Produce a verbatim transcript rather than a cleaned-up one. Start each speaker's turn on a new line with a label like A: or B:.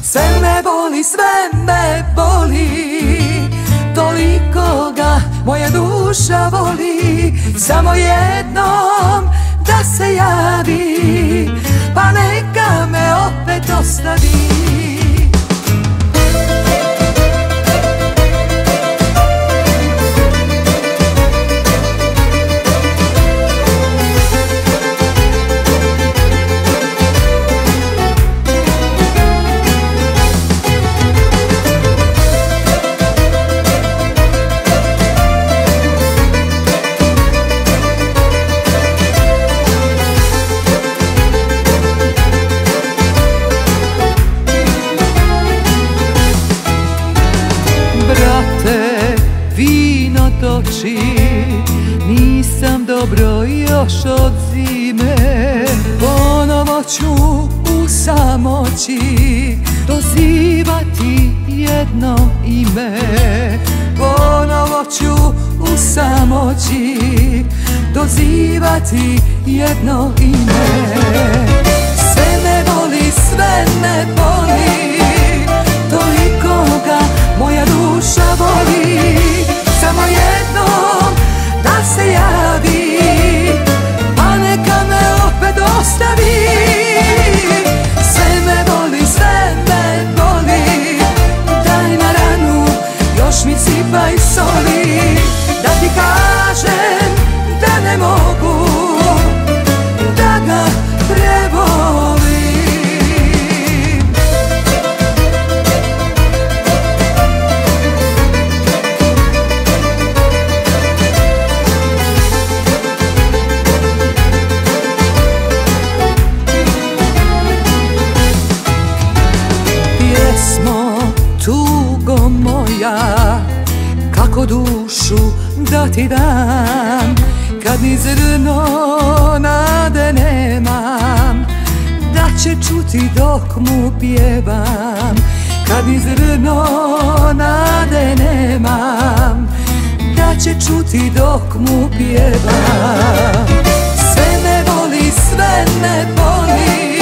A: Sve me boli, sve me boli, toliko ga moja duša voli. Samo jednom da se javi, pa neka me opet ostavi.
B: Vino toči, nisam dobro još od zime. Ponovo ću u samoći dozivati jedno ime. Ponovo ću u samoći dozivati jedno ime. Sve me boli, sve me boli, toliko ga moja duša voli. Samo jednom da se javi, pa neka me opet ostavi. Sve me boli, sve me boli, daj na ranu još mi sipaj soli. Da ti kažem da ne mogu da ga prebolim. Pjesmo, tugo moja, kako dušu da ti dam, kad ni zrno nade nemam, da će čuti dok mu pjevam. Kad ni zrno nade nemam, da će čuti dok mu pjevam. Sve me boli, sve me boli,